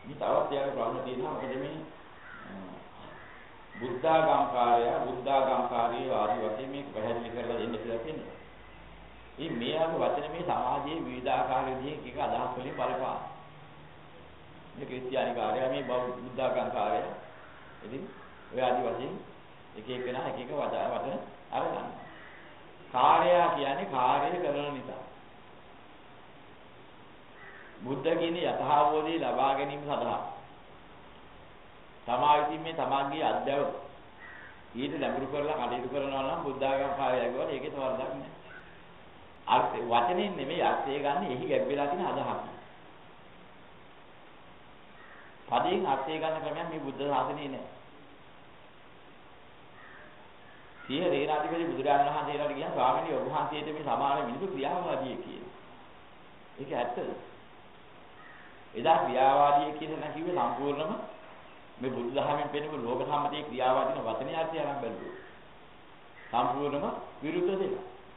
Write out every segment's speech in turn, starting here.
මේ තවත් යාගේ ප්‍රශ්න තියෙනවා. මොකද මේ බුද්ධාගම්කාරී ආදී වශයෙන් මේක පැහැදිලි කරලා දෙන්න කියලා තියෙනවා. මේ ආගේ වචන මේ සමාජයේ විවිධාකාර විදිහකින් එක අදහස් වලින් බලපාන. මේ ක්‍රිස්තියානිකාරය මේ බුද්ධාගම්කාරය. ඉතින් ඔය ආදී වශයෙන් එක එකනා එක එක වචන අරගන්න. කාර්යය කියන්නේ කාර්යය කරන නිසා. බුද්ධ කියන්නේ යථාභෝධය ලබා ගැනීම සඳහා සමාවිතින් මේ තමන්ගේ අධ්‍යව ඊට ලැබුරු කරලා කටයුතු කරනවා නම් බුද්ධාගමකාරය කියවල ඒකේ තවරක් නැහැ. අර්ථ වචනෙන් නෙමෙයි අර්ථය ගන්න එහි ගැඹෙලා තියෙන අදහස. පදයෙන් අර්ථය ගන්න ක්‍රමයක් මේ බුද්ධ ශාසනයේ නැහැ. සිය රේනාධිපති බුදුරජාණන් වහන්සේලාට කියන ස්වාමීනි ඔබ වහන්සේට මේ සමාන මිනිසු ක්‍රියාවාදී කියන. ඒක ඇත්තද? එදා ක්‍රියාවාදී කියන එක කිව්වේ සම්පූර්ණම මේ බුදුදහමෙන් පෙන්නපු ලෝක සම්මතයේ ක්‍රියාවාදීන වචනේ අර්ථය අරන් බැලුවොත් සම්පූර්ණම විරුද්ධ දෙයක්.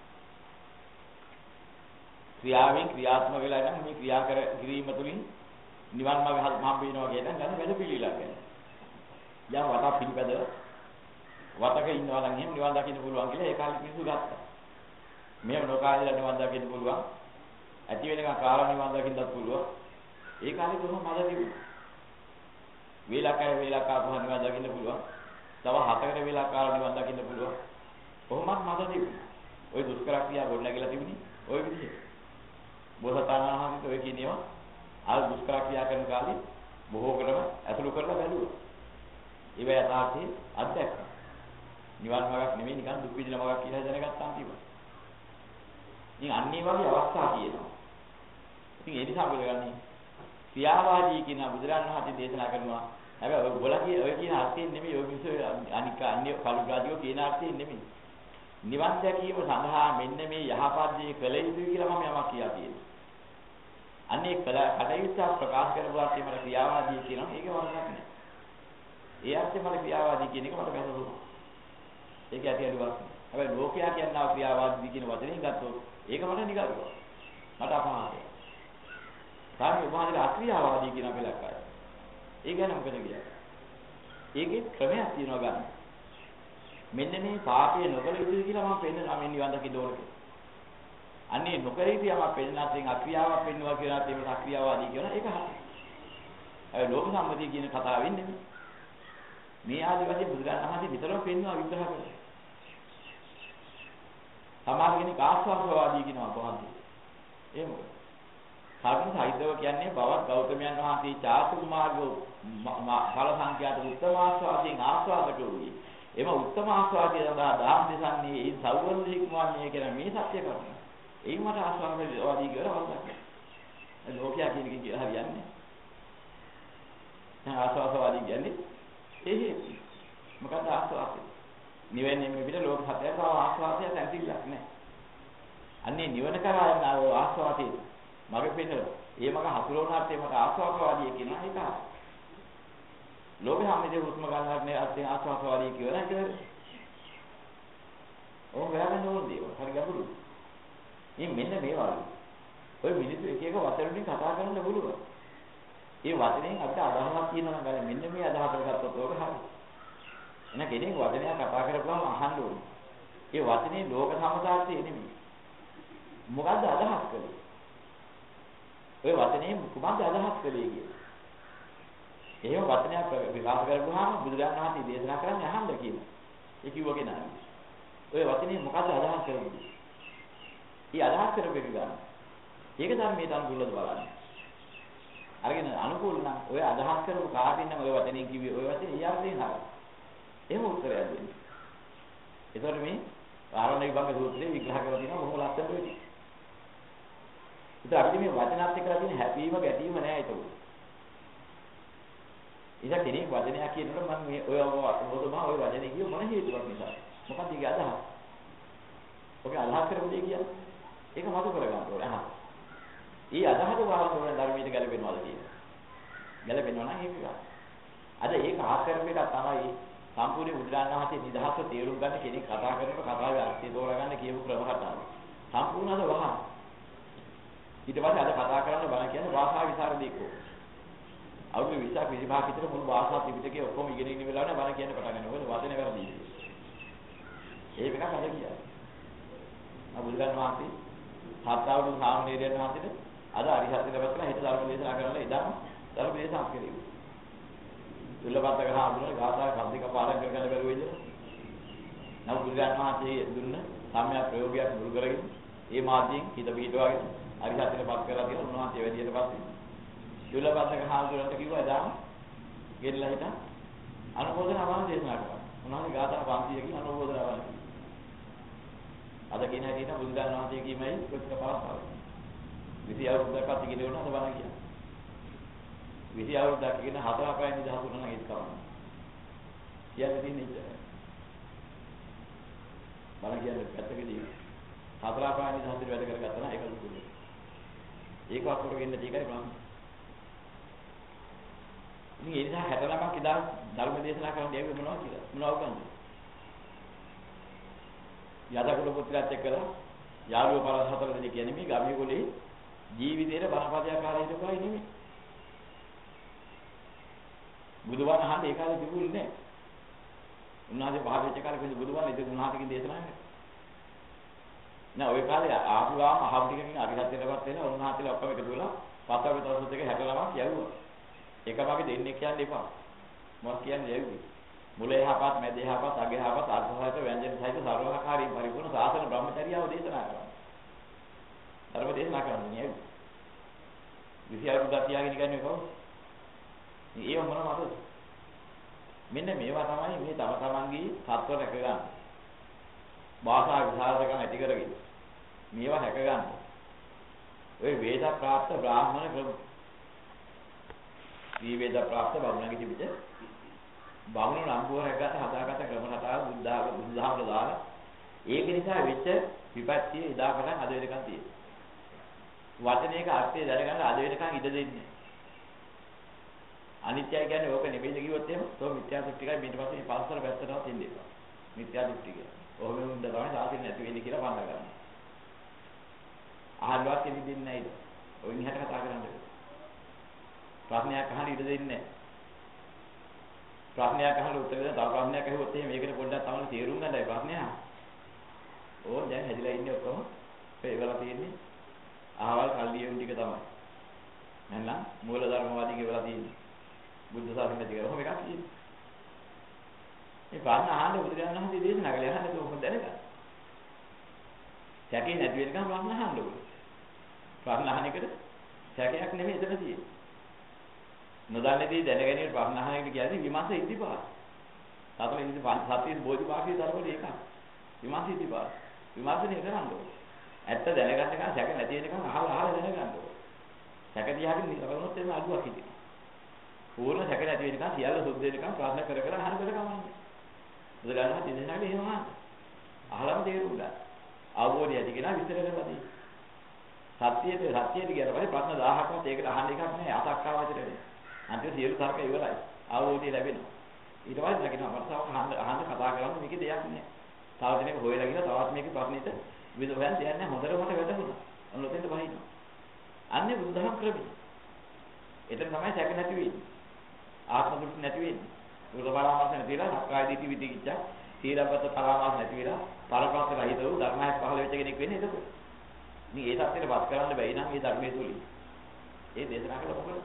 ක්‍රියාවෙන් ක්‍රියාත්මක වෙලා නම් මේ ක්‍රියා කිරීම තුළින් නිවන් මාර්ග හම්බ වෙනවා කියන ගන්න වැඩ පිළිලක් ගන්න. යම් වටා පිළිපැද වතක ඉන්නවා නම් එහෙම නිවන් දකින්න පුළුවන් කියලා ඒ කාලේ මිනිස්සු ගත්තා. මෙහෙම නොකාලේලා නිවන් දකින්න පුළුවන්. ඇති වෙනකන් කාලා නිවන් දකින්නත් පුළුවන්. ඒ කාලේ කොහොම මද තිබුණා. වේලක් ආපුවා නිවන් දකින්න පුළුවන්. තව 7කට වේලක් ආලා නිවන් දකින්න පුළුවන්. කොහොමත් මද තිබුණා. ওই දුෂ්කර ක්‍රියා ගොඩනැගිලා තිබුණේ ওই විදිහට. බෝසතාණන් වහන්සේ ඔය කියනවා ආ දුෂ්කර ක්‍රියා කරන කාලේ බොහෝ කරම ඇසුරු කරලා බැලුවා. ඒව යථාර්ථයේ අත්දැක්කා. නිවන් මාර්ගයක් නෙමෙයි නිකන් දුක් විඳින මාර්ගයක් කියලා දැනගත්තාම තිබුණා. ඉතින් අන්නේ වගේ අවස්ථා තියෙනවා. ඉතින් ඒ නිසා බලගන්නේ ක්‍රියාවාදී කියන බුදුරජාණන් වහන්සේ දේශනා කරනවා. හැබැයි ඔය කියන අර්ථයෙන් නෙමෙයි ඔය මිනිස්සු අනික අන්‍ය කලුගාදියෝ කියන අර්ථයෙන් නෙමෙයි. නිවන් දැකීම සඳහා මෙන්න මේ යහපත් දේ කළ යුතුයි කියලා මම යමක් කියලා තියෙනවා. අන්නේ කටයුත්ත ප්‍රකාශ කරපුවාට මට ක්‍රියාවාදී කියනවා. ඒක වරදක් නෑ. ඒ අර්ථයෙන් මට ක්‍රියාවාදී කියන එක මට වැටහුණා. ඒක ඇති අඩුවක්. හැබැයි ලෝකයා කියනවා ක්‍රියාවාදී කියන වචනේ ගත්තොත් ඒක මට නිකරුවා. මට අපහාසයි. සාමි උපාධිය අක්‍රියාවාදී කියන පෙළක් ආවා. ඒ ගැන මොකද කියන්නේ? ඒකේ ක්‍රමයක් තියෙනවා ගන්න. මෙන්න මේ පාපය නොකළ යුතුයි කියලා මම පෙන්නනවා මේ නිවන් දකින්න ඕනේ. අන්නේ නොකළ යුතුයි යමක් පෙන්නනාටින් අක්‍රියාවක් පෙන්නවා කියලා තියෙන අක්‍රියාවාදී කියන එක හරි. ඒ ලෝක සම්මතිය කියන කතාව වෙන්නේ මේ ආදි වශයෙන් බුදුරජාණන් වහන්සේ විතරම පෙන්නවා විග්‍රහ කරනවා. සමහර කෙනෙක් ආස්වාදවාදී කියනවා කොහොමද? ඒ මොකද? කර්ම සාහිත්‍යව කියන්නේ බවත් ගෞතමයන් වහන්සේ චාතුම් මාර්ග ඵල සංඛ්‍යාත උත්තම ආස්වාදයෙන් ආස්වාදක වූයේ. එම උත්තම ආස්වාදය සඳහා දාම් දෙසන්නේ ඒ සෞවර්ණිකමන්නේ කියන මේ සත්‍ය කරුණ. ඒ මට ආස්වාදවාදී කියලා වරදක්. ඒ ලෝකයා කියන එක හරියන්නේ. දැන් ආස්වාදවාදී කියන්නේ මොකද ආස්වාදය? නිවෙන්නේ මේ විදිහට ලෝක සත්‍යයක ආස්වාදය තැන්තිලක් නැහැ. අන්නේ නිවන කරා යන ආස්වාදයේ මගේ පෙන්නනවා. ඒ මග හසුරවනාත් ඒ මට ආස්වාදවාදී කියනවා ඒක. ලෝක සම්මිතේ හුස්ම ගන්නවත් නේ අත්යෙන් ආස්වාදවාදී කියනවා නේද? ඕක ගෑවෙන්න ඕන දේවල්. හරි ගැඹුරු. මේ මෙන්න මේ වගේ. ඔය මිනිස්සු එක එක වචන කතා කරන්න පුළුවන්. ඒ වචනෙන් අපිට අදහසක් තියෙනවා නම් මෙන්න මේ අදහස ගත්තොත් ඕක හරි. එන කෙනෙක් වචනයක් කතා කරපුවාම අහන්න ඕනේ. ඒ වචනේ ලෝක සමතාර්ථය නෙමෙයි. මොකද්ද අදහස් කළේ? ඔය වචනේ කුමක්ද අදහස් කළේ කියන්නේ? එහෙම වචනයක් විකාශ කරපුවාම බුදුරජාණන් වහන්සේ දේශනා කරන්නේ අහන්න කියනවා. ඒ කිව්ව කෙනා. ඔය වචනේ මොකද්ද අදහස් කරන්නේ? ඊ අදහස් කරපු එක ගන්න. ඒක ධර්මයට අනුකූලව බලන්න. අරගෙන අනුකූල නම් ඔය අදහස් කරපු කාටින් නම් ඔය වචනේ කිව්වේ ඔය වචනේ ඊයර්ථයෙන් හරි. එහෙම උත්තරයක් දෙන්න. ඒතකොට මේ ආරණ විභංග සූත්‍රයේ විග්‍රහ කරලා තියෙනවා බොහොම ලස්සනට වෙයි. ඉතින් අපිට මේ වචනත් එක්කලා තියෙන හැපීම ගැටීම නෑ ඒක. ඉතින් කෙනෙක් වචනයක් කියනකොට මම මේ ඔය මොකදම ඔය වචනේ කිව්ව මොන හේතුවක් නිසා? මොකක්ද ඒකේ අදහස? ඔක අදහස් කරපු දෙය කියන්නේ. ඒක මතු කරගන්න ඕනේ. අහන්න. ඊ අදහස වහන ධර්මයට ගැලපෙනවද කියන්නේ? ගැලපෙනවා නම් ඒක ගන්න. අද ඒක ආකරපේක තමයි සම්පූර්ණ බුදුරජාණන් වහන්සේ නිදහස තේරුම් ගන්න කෙනෙක් කතා කරනකොට කතාවේ අර්ථය තෝරගන්න කියපු ක්‍රම කතාව. සම්පූර්ණ අද වහන. ඊට පස්සේ අද කතා කරන්න බණ කියන්නේ භාෂා විසරදීකෝ. අවුරුදු 20ක් 25ක් විතර මුළු භාෂා ත්‍රිපිටකේ ඔක්කොම ඉගෙන ඉන්න වෙලාවනේ බණ කියන්න පටන් ගන්නවා. මොකද වචනේ වැරදි. ඒක එකක් අද කියන්නේ. බුදුරජාණන් වහන්සේ හත් අවුරුදු සාමණේරයන් වහන්සේට අද අරිහත් දෙවස්ලා හිත ධර්ම දේශනා කරලා ඉඳන් ධර්ම දේශනා කෙරෙව්වා. දුල්ලපත්තක හාමුදුරුවෝ ගාථා කන්දික පාඩම් කරගන්න බැරුව ඉඳලා. නමුත් බුදුරජාණන් වහන්සේ දුන්න සම්‍යක් ප්‍රයෝගයක් මුල් කරගෙන ඒ මාධ්‍යයෙන් හිත පිටවාගෙන අරිහත්ත්වයටපත් කරලා තියෙන උන්වහන්සේ වැඩියට පස්සේ දුල්ලපත්තක හාමුදුරුවන්ට කිව්වා දාම ගෙන්නලා හිටන් අනුමෝදනාවන් දේශනා කරා. උන්වහන්සේ ගාථා 500කින් අනුමෝදනාවන් අද කියන හැටියට බුදුරජාණන් වහන්සේ කීමයි ප්‍රතිපල පාස්තාව. 20 අවුරුද්දක් අත් ඉගෙන ගන්න අද බණ කියන. 20 අවුරුද්දක් ඉගෙන 4 පෑන් නිදහස් වුණා නම් ඒක කවන්න. කියන්නේ තියෙන්නේ ඉතින්. බණ කියන්නේ පැත්තකදී 4 පෑන් නිදහස් වැඩ කරගත්තා නම් ඒක ලුකුයි. ඒක වස්තුව වෙන්න තියෙකයි බලන්න. ඉතින් ඒ නිසා 69ක් ඉදා ධර්ම දේශනා කරන්න යන්නේ මොනවද කියලා. මොනවද කියන්නේ? යදකුල පුත්‍රයාත් එක්කලා යාළුවෝ පරස් 4 දෙනෙක් කියන්නේ මේ ගමියගොල්ලේ ජීවිතේට බණපදයක් ආලා හිටපුවා නෙමෙයි. බුදුබණ අහන්න ඒ කාලේ තිබුණේ නැහැ. උන්වහන්සේ පහළ වෙච්ච කාලේ කොහොමද බුදුබණ ඉතින් උන්වහන්සේකින් දේශනා කරන්නේ? නෑ ওই කාලේ ආපුවාම අහපු ටිකකින් අරිහත්ත්වයටපත් වෙලා උන්වහන්සේලා ඔක්කොම එකතු වෙලා පස්වගේ දවස් දෙක 69ක් යවුවා. එක වගේ දෙන්නේ කියන්න එපා. මොකක් කියන්නේ යවුවේ? මුල එහාපත් මැද එහාපත් අග එහාපත් අර්ථසහිත ව්‍යංජන සහිත සර්වාකාරී පරිපූර්ණ සාසන බ්‍රහ්මචර්යාව දේශනා කරනවා. ධර්ම දේශනා කරන්නේ නේ. විද්‍යාව ගතියගෙන ඉන්නේ කොහොමද? ඒව මොනවද? මෙන්න මේවා තමයි මේ තම තමන්ගේ සත්ව රැක ගන්න. භාෂා විසරකම් ඇති කරගෙන මේවා රැක ගන්න. ඔය වේද ප්‍රාප්ත බ්‍රාහ්මණ ක්‍රම. මේ වේද ප්‍රාප්ත බමුණගේ තිබිට බමුණු නම්බුව රැකගත හදාගත ක්‍රම රටාව බුද්ධාගම දාලා ඒක නිසා වෙච්ච විපත්තිය ඉදාකට අද වෙනකන් තියෙනවා. වචනයක අර්ථය දැනගන්න අද වෙනකන් ඉඩ දෙන්නේ. අනිත්‍යය කියන්නේ ඕක නෙමෙයිද කිව්වොත් එහෙම තෝ මිත්‍යා දෘෂ්ටිකයි ඊට පස්සේ මේ පස්සර පැත්තටවත් ඉන්න එපා. මිත්‍යා දෘෂ්ටික. ඔහොම උන්ද තමයි සාසින් නැති වෙන්නේ කියලා වඳ ගන්න. අහලවත් දෙන්නේ නැහැ ඊට. ඔය නිහට කතා කරන්නේ. ප්‍රශ්නයක් අහන්න ඉඩ දෙන්නේ නැහැ. ප්‍රශ්නයක් අහලා උත්තර දෙන්න තව ප්‍රශ්නයක් අහුවොත් එහෙම මේකට පොඩ්ඩක් තමයි තේරුම් ගන්නයි ප්‍රශ්නය. ඕක දැන් හැදිලා ඉන්නේ ඔක්කොම ඒගොල්ලෝ තියෙන්නේ අහවල් කල්ලියුන් ටික තමයි. නැත්නම් මූල ධර්මවාදී කියලා තියෙන්නේ. බුද්ධ ශාසනය දිගට ඔහොම එකක් තියෙන්නේ. මේ ප්‍රශ්න අහන්න බුදුරජාණන් වහන්සේ දේශනා කළේ අහන්න කොහොමද දැනගන්නේ? සැකේ නැති වෙනකම් ප්‍රශ්න අහන්න ඕනේ. ප්‍රශ්න අහන එකට සැකයක් නෙමෙයි එතන තියෙන්නේ. නොදන්නේදී දැනගැනීමේ ප්‍රශ්න අහන එකට කියන්නේ විමර්ශ ඉදිපාස. සතර ඉඳි සත්‍ය බෝධිපාක්ෂික ධර්ම වල එකක්. විමර්ශ ඉදිපාස. විමර්ශනය කරන්න ඕනේ. ඇත්ත දැනගන්න එක සැක නැති වෙනකම් අහලා දැනගන්න ඕනේ. සැක තියාගෙන නිරවුනොත් එන්න අඩුවක් හිටිනවා. ඕන සැක නැති වෙනකම් සියල්ල සුද්ධ වෙනකම් ප්‍රශ්න කර කර අහන බල කමන්නේ. බුදුරජාණන් තිදෙනාගේ එහෙම අහන්න. අහලම තේරුම් ගන්න. අවබෝධය ඇති කෙනා විස්තර කරලා දෙයි. සත්‍යයට කියන පස්සේ ප්‍රශ්න 1000ක්වත් ඒකට අහන්න එකක් නෑ අසක්කාවචර වෙන්නේ. අන්තිම සියලු තර්ක ඉවරයි. අවබෝධය ලැබෙනවා. ඊට පස්සේ නැගිනවා මට අහන්න කතා කරන්න මේකේ දෙයක් නෑ. තව දිනක හොයලා ගිහලා තවත් මේකේ ප්‍රශ්නෙට විවිධ හොයන් දෙයක් නෑ හොඳට මට වැටහුණා. ඔන්න ඔතෙන්ට බහිනවා. අන්නේ බුදුදහම ක්‍රමය. එතන තමයි සැක නැති වෙන්නේ. ආත්ම දෘෂ්ටි නැති වෙන්නේ. බුදු පරාමාස නැතිලා සක්කාය දිට්ඨි විදිකිච්ඡ සීලබ්බත පරාමාස නැති වෙලා පරපස්ස රහිත වූ ධර්මයක් පහළ වෙච්ච කෙනෙක් වෙන්නේ එතකොට. ඉතින් ඒ සත්‍යෙට වත් කරන්න බැයි නම් මේ ධර්මයේ තුලින්. ඒ දේශනා කළ මොකද?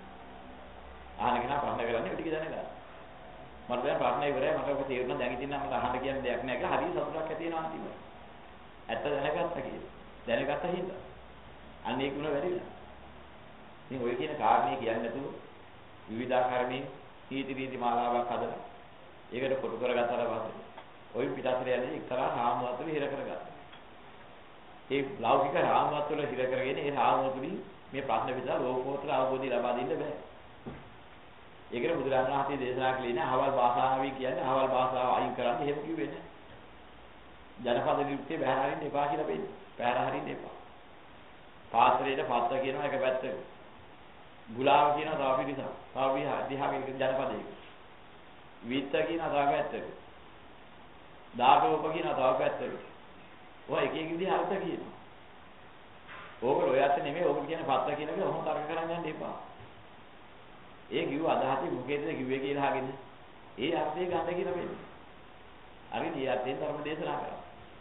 අහන කෙනා ප්‍රශ්න කරන්නේ ඔය ටික දැනගන්න. මට දැන් ප්‍රශ්න ඉවරයි මට ඔක තේරුණා දැන් ඉතින් නම් මට අහන්න කියන්න දෙයක් නැහැ කියලා හරිය සතුටක් ඇති වෙනවා අන්තිමට. ඇත්ත දැනගත්තා කියලා. දැනගත්තා හින්දා. අන්න ඒක උන වැඩිලා. ඉතින් ඔය කියන කාරණේ කියන්නේ නැතුව විවිධාකාරණේ නීති රීති මාලාවක් හදලා ඒකට කොටු කරගත්තාට පස්සේ ওই පිටස්තර යන්නේ එක්තරා රාමුවත් වල හිර කරගත්තා. ඒ ලෞකික රාමුවත් වල හිර කරගෙන ඒ රාමුවතුලින් මේ ප්‍රශ්න විසඳලා ලෝකෝත්තර අවබෝධය ලබා දෙන්න බෑ. ඒකට බුදුරජාණන් වහන්සේ දේශනා කළේ නෑ අහවල් භාෂාවයි කියන්නේ අහවල් භාෂාව අයින් කරන්න එහෙම කිව්වේ නෑ. ජනපද නිරුක්තිය බහැර හරින්න එපා කියලා වෙන්නේ. බහැර හරින්න එපා. පාත්‍රයේට පත්ත කියනවා එක පැත්තක. ගුලාව කියනවා තව පිළිසක්. තව දිහාගේ ජනපදයක. විත්ත කියනවා තව පැත්තක. දාපෝප කියනවා තව පැත්තක. ඔය එක එක විදිහ අර්ථ කියනවා. ඕක ඔය අත නෙමෙයි ඕක කියන්නේ පත්ත කියන එක ඔහොම තර්ක කරන්න යන්න එපා. ඒ කිව්ව අදහසේ මොකේද කිව්වේ කියලා අහගෙන ඒ අර්ථය ගන්න කියලා වෙන්නේ. හරි මේ අර්ථයෙන් ධර්ම දේශනා කරා.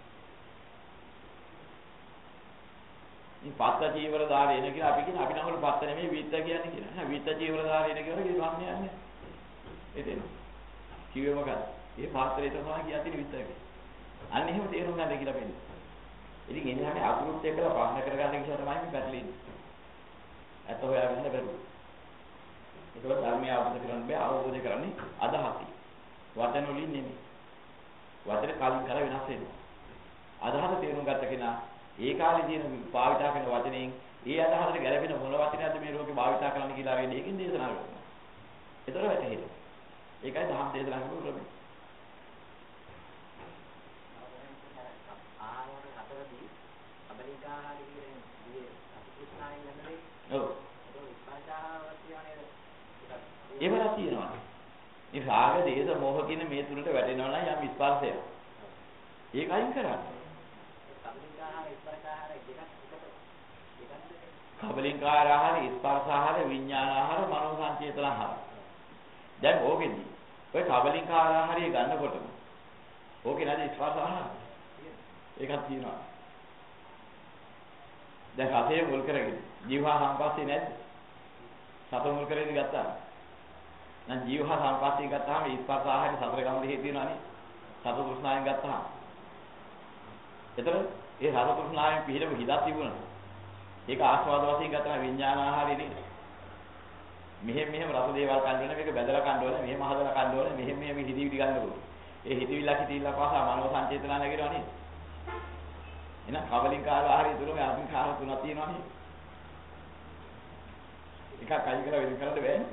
මේ පත්ත චීවර ධාරේන කියලා අපි කියන අපි නම් වල පත්ත නෙමෙයි විත්ත කියන්නේ කියලා. නෑ විත්ත චීවර ධාරේන කියලා කියන්නේ යන්නේ. එතන. කිව්වේ මොකක්ද? මේ පාත්‍රය තමයි කියන්නේ විත්ත කියලා. අන්න එහෙම තේරුම් ගන්න කියලා වෙන්නේ. ඉතින් එන්නේ හැම අකුරුත් එක්කලා ප්‍රශ්න කරගන්න නිසා තමයි මේ පැටලෙන්නේ. ඇත්ත හොයාගන්න බැරුව. ඒක ධර්මය අවබෝධ කරගන්න බෑ අවබෝධ කරන්නේ අදහසයි. වචන වලින් නෙමෙයි. වචන කලින් කර වෙනස් වෙනවා. අදහස තේරුම් ගත්ත කෙනා ඒ කාලේ තියෙන භාවිතා කරන වචනෙන් ඒ අදහසට ගැලපෙන මොන වචනයක්ද මේ ලෝකේ භාවිතා කරන්න කියලා අරගෙන ඒකෙන් දේශනා කරනවා. ඒතර වැටහෙනවා. ඒකයි දහම් දේශනා කරන ක්‍රමය. ඔව්. ඒවලා තියෙනවා. මේ රාග, දේශ, මොහ කියන මේ තුනට වැටෙනවා නම් යම් ස්පර්ශයක්. ඒක අයින් කරන්න. කබලින්කාර ආහාර, ස්පර්ශ ආහාර, විඥාන ආහාර, මනෝ සංචේතන ආහාර. දැන් ඕකෙදි ඔය කබලින්කාර ආහාරය ගන්නකොටම ඕකේ නැද ස්පර්ශ ආහාර? ඒකක් තියෙනවා. දැන් රසය මුල් කරගෙන ජීවහා සංපස්සේ නැද්ද? සතර මුල් කරගෙන ගත්තා. නම් ජීවහා සංපස්සේ ගත්තාම ස්පර්ශ ආහාරي සතර ගමන හේතු වෙනවානේ. සතර තෘෂ්ණාවෙන් ගත්තාම. එතකොට ඒ රස තෘෂ්ණාවෙන් පිළිම හිතක් තිබුණා. ඒක ආස්වාද වශයෙන් ගත්තා විඥාන ආහාරය නේ. මෙහෙම රස දේවල් කන්න ඕනේ මේක බැදලා කන්න ඕනේ මෙහෙම හදලා කන්න ඕනේ මෙහෙම හිතවිලි ගන්න ඕනේ. ඒ හිතවිල්ල පාසා මනෝ සංචේතන නැගිනවා නේ. එහෙනම් කවලින්කාර ආහාරය තුනම අභිකාර තුනක් තියෙනවා නේ. එකක් අයින් කරලා වෙන කරන්න බෑනේ.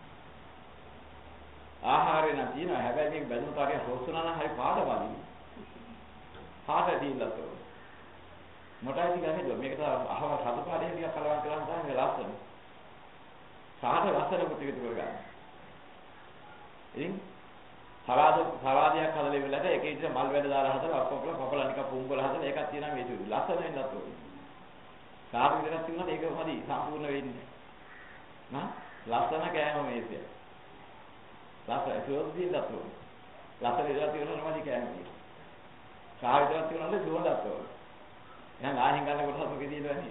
ආහාරය නම් තියෙනවා හැබැයි මේක බැදුණු තරේ හොස්සුනා නම් හරි පාඩවලින්. පාඩ දීලා තෝ. මොටයි ගන්නේ මේක තමයි අහව සතු පාඩේ ටිකක් කලවම් කරලා තමයි ලස්සන. සාහට ලස්සන කොට එකතු කරගන්න. ඉතින් සලාදයක් හදලා ඉවරලට එක ඉතින් මල් වැඩ දාලා හදලා ඔක්කොම කපලා නිකන් පුම්බල හදලා ඒකක් තියෙනවා මේ සුදු. ලස්සන වෙන්නත් ඕනේ. සාහට විතරක් තියුණාට ඒක හරි සම්පූර්ණ වෙන්නේ. නා ලස්සන කෑම මේක. ලස්සන සුවඳින්නත් ඕනේ. ලස්සන ඉඳලා තියෙනවා නම් කෑම මේක. සාහට විතරක් තියුණාට සුවඳක් ඕනේ. එහෙනම් ආහින් ගන්න කොටස මොකද තියෙන්නේ?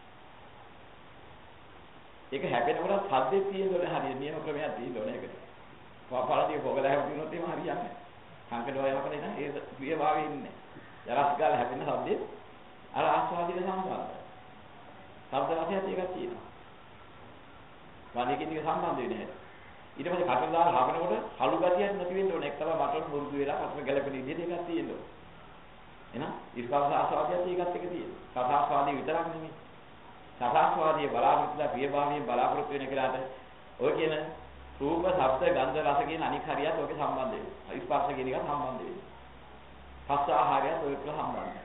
ඒක හැපෙනකොට සද්දේ තියෙනවනේ හරිය නියම ක්‍රමයක් තියෙනවනේ ඒකට. පාපාලදී පොගලා හැපුණොත් එහෙම හරියන්නේ. සංකඩෝය මොකද නේද? ඒ ප්‍රිය භාවයේ ඉන්නේ. ජරස් ගාලා හැපෙන සද්දේ අර ආස්වාදින සම්බන්ධයි. ශබ්ද රසයත් ඒකක් තියෙනවා. වාදිකේ සම්බන්ධ වෙන්නේ නැහැ. ඊට පස්සේ කටට දාලා හපනකොට හලු ගතියක් නැති වෙන්න ඕනේ. එක්තරා මට්ටමකට මුරුදු වෙලා කටට ගැලපෙන විදිහට ඒකක් තියෙනවා. එහෙනම් ස්පර්ශ ආස්වාදයත් ඒකත් එක තියෙනවා. සසාස්වාදී විතරක් නෙමෙයි. සසාස්වාදී බලාපොරොත්තුලා ප්‍රියභාවයෙන් බලාපොරොත්තු වෙන කෙනාට ඔය කියන රූප, ශබ්ද, ගන්ධ, රස කියන අනික් හරියත් ඔකේ සම්බන්ධ වෙනවා. ස්පර්ශ කියන එක සම්බන්ධ වෙනවා. පස්ස ආහාරයත් ඔයක සම්බන්ධයි.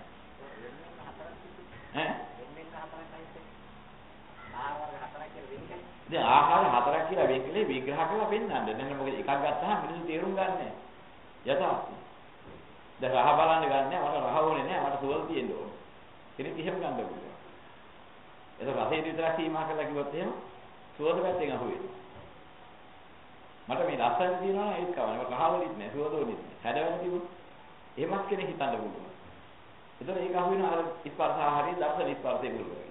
ඈ? දැන් ආහාර හතරක් කියලා වෙන්නේ විග්‍රහ කරලා පෙන්නන්න. දැන් මොකද එකක් ගත්තාම මිනිස්සු තේරුම් ගන්නෑ. යථාර්ථය. දැන් රහ බලන්න ගන්නෑ. මට රහ ඕනේ නෑ. මට සුවඳ තියෙන්න ඕනේ. කෙනෙක් එහෙම ගන්න පුළුවන්. ඒක රසයේ විතරක් සීමා කරලා කිව්වොත් එහෙම සුවඳ පැත්තෙන් අහුවෙනවා. මට මේ රසය තියෙනවා ඒක කවන්න. මට රහවලිත් නෑ. සුවඳවලිත් නෑ. හැඩවල තිබුණා. එහෙමත් කෙනෙක් හිතන්න පුළුවන්. ඒතර ඒක අහුවෙන අර ස්පර්ශ ආහාරයේ දර්ශන ස්පර්ශයේ පුළුවන්.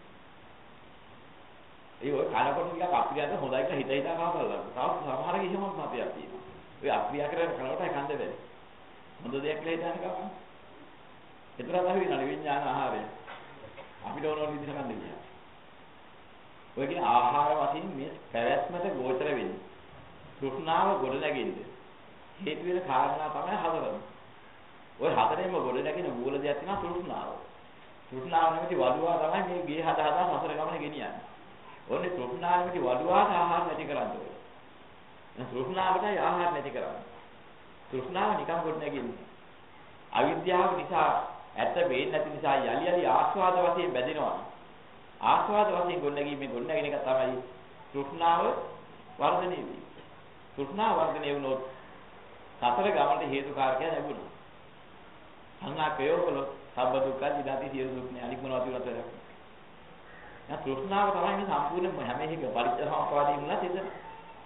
ඒ ඔය කනකොට ටිකක් අප්‍රියද හොඳයි කියලා හිත හිතා කවදාද? තව සමහර කිසිම මතයක් තියෙනවා. ඔය අප්‍රිය කරගෙන කනකොට කන්ද බැරි. හොඳ දෙයක් කියලා හිතන්න කවන්න. ඒතර තමයි වෙනනේ විඥාන ආහාරය. අපිට ඕන විදිහට ගන්න දෙන්නේ. ඔය කියන ආහාර වශයෙන් මේ පැවැත්මට ගෝචර වෙන්නේ. තෘෂ්ණාව ගොඩ නැගෙන්නේ. හේතු වෙන කාරණා තමයි හතරම. ඔය හතරෙන්ම ගොඩ නැගෙන මූල දෙයක් තමයි තෘෂ්ණාව. තෘෂ්ණාව නැමැති වඩුවා තමයි මේ ගේ හදා සසර ගමන ගෙනියන්නේ. ඕනේ තෘෂ්ණාව නැමැති වඩුවාට ආහාර නැති කරන්න ඕනේ. දැන් තෘෂ්ණාවටයි ආහාර නැති කරන්නේ. තෘෂ්ණාව නිකන් ගොඩ නැගෙන්නේ. අවිද්‍යාව නිසා ඇත්ත වෙන්නේ නැති නිසා යලි යලි ආස්වාද වශයෙන් බැඳෙනවා. ආස්වාද වශයෙන් ගොඩනැගීමේ ගොඩනැගෙන එක තමයි තෘෂ්ණාව වර්ධනය වෙන්නේ. තෘෂ්ණාව වර්ධනය වුණොත් සතර ගමනට හේතුකාරකය ලැබුණා. සංඝාකයෝවල සබ්බ දුක්ඛ දිනාති සියලු දුක් නේ අනික් මොනවද කියලා තේරෙන්නේ. දැන් තෘෂ්ණාව තමයි මේ සම්පූර්ණ හැම එකක පරිච්ඡේදසම්පාදයේ මුලත් එතන.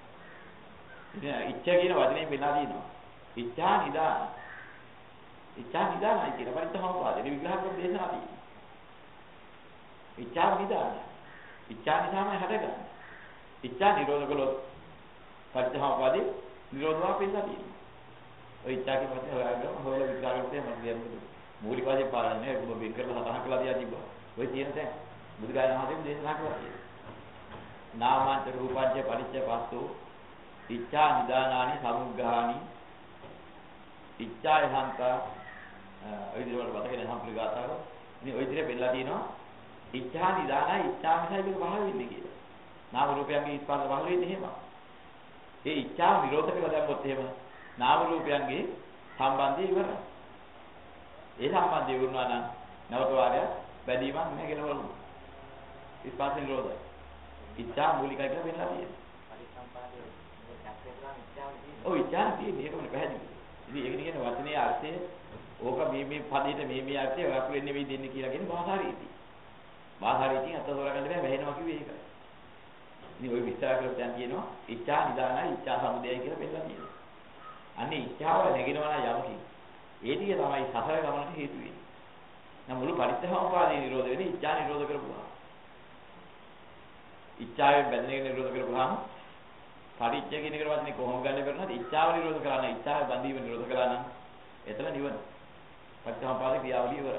ඉතින් ඉච්ඡා කියන වචනේ මෙලා දිනවා. ඉච්ඡා නිදාන. ඉච්ඡා නිදානයි කියන පරිත්‍යාගපාදේ විග්‍රහ කරන දේශනා තියෙනවා. ඉච්ඡා නිදාන. ඉච්ඡා නිදාමයි හටගන්නේ. ඉච්ඡා නිරෝධ කළොත් පරිත්‍යාගපාදේ නිරෝධවා පිළිලා තියෙනවා. ඔය ඉච්ඡා කියන වචනේ හොයාගන්න හොයලා විග්‍රහ කරලා මම කියන්නේ මූලික වශයෙන් පාරන්නේ ඔබ වෙන් කරලා සතහන් කළා තියා තිබ්බා. ඔය තියෙන තැන බුදුගායන මහතෙම දේශනා කළා කියලා. නාමාන්ත රූපාංච පරිච්ඡ පස්සෝ ඉච්ඡා නිදානානි සමුග්ගානි ඉච්ඡා යහන්ත ඔය විදිහට මතකේ නැහැ සම්ප්‍රගතාව. ඉතින් ඔය විදිහට බෙල්ලා තියෙනවා ඉච්ඡා නිදානයි ඉච්ඡා මිසයි මේක පහළ වෙන්නේ කියලා. නාම රූපයන්ගේ ස්පර්ශ පහළ වෙන්නේ එහෙම. ඒ ඉච්ඡා විරෝධ කියලා දැම්මොත් එහෙම නාම රූපයන්ගේ සම්බන්ධය ඉවරයි. ඒ සම්බන්ධය වුණා නම් නැවත වාරයක් බැඳීමක් නැහැ කියලා බලමු. ස්පර්ශ නිරෝධයි. ඉච්ඡා මූලිකයි කියලා වෙනවා තියෙනවා. පරිසම්පාදයේ මේ චක්‍රේ ගන්න ඉච්ඡාව තියෙනවා. ඔව් ඉච්ඡා තියෙන්නේ ඒකම පැහැදිලි. ඉතින් ඒක කියන වචනේ අර්ථය ඕක මේ පදේට මේ අර්ථය වකුලෙන් නෙවෙයි දෙන්නේ කියලා කියන භාෂා රීතිය. භාෂා රීතියෙන් අත හොරගන්න බෑ වැහෙනවා කිව්වේ ඒකයි. ඉතින් ওই විස්තර කරලා දැන් කියනවා ඉච්ඡා නිදානයි ඉච්ඡා සමුදයයි කියලා බෙදලා තියෙනවා. අනේ ඉච්ඡාව නැගිනවා නම් යමකි. ඒ ටික තමයි සසර ගමනට හේතු වෙන්නේ. නම් මුළු පරිත්‍යාගපාදී නිරෝධ වෙන්නේ ඉච්ඡා නිරෝධ කරපුවා. ඉච්ඡාවෙන් බැඳෙන එක නිරෝධ කරපුවාම පරිච්ඡ කියන එකට වචනේ කොහොම ගන්න බැරුණාද ඉච්ඡාව නිරෝධ කරා නම් ඉච්ඡාව බැඳීම නිරෝධ කළා නම් එතන නිවන. පරිත්‍යාගපාදී ක්‍රියාවලිය ඉවරයි.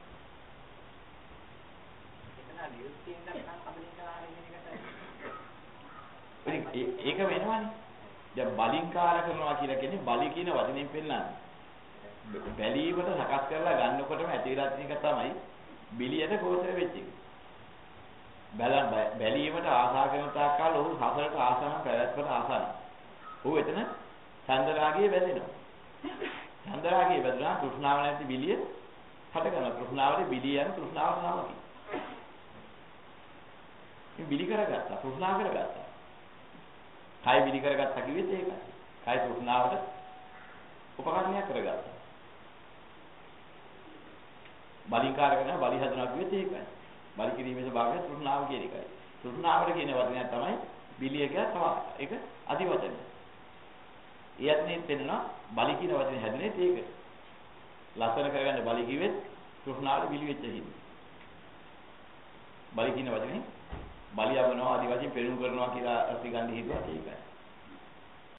එතන නිරුක්තියෙන් නම් කබලින්කාර කියන එකට ඒක වෙනවනේ. දැන් බලින්කාර කරනවා කියලා කියන්නේ බලි කියන වචنين පෙන්නන්නේ. බැලීමට සකස් කරලා ගන්නකොටම ඇති වෙලා තියෙන එක තමයි බිලියට ගෝචර වෙච්ච එක. බැලීමට ආසා කරන තාක්කල් ඔහු සසරට ආසන්න පැවැත්මට ආසන්න. ඔහු එතන චන්දරාගයේ වැදෙනවා. චන්දරාගයේ වැදුනා තෘෂ්ණාව නැති බිලිය හට ගන්නවා. තෘෂ්ණාවේ බිලිය යන තෘෂ්ණාව නාමකයි. මේ බිලි කරගත්තා තෘෂ්ණාව කරගත්තා. කය බිලි කරගත්තා කිව්වෙත් ඒකයි. කය තෘෂ්ණාවට උපකරණයක් කරගත්තා. බලින්කාර කරන බලි හදනවා කිව්වෙත් ඒකයි. බලි කිරීමේ ස්වභාවය තෘෂ්ණාව කියන එකයි. තෘෂ්ණාවට කියන වචනය තමයි බිලිය කියලා තමයි. ඒක අදි වචනය. ඊයත්නේ තේරෙනවා බලි කියන වචනේ හැදුනේ ඒක. ලස්සන කරගන්න බලි කිව්වෙත් තෘෂ්ණාවට බිලි වෙච්ච හින්දා. බලි කියන වචනේ බලියවනවා ආදි වශයෙන් පෙරම් කරනවා කියලා අපි ගන්න හේතුව ඒකයි.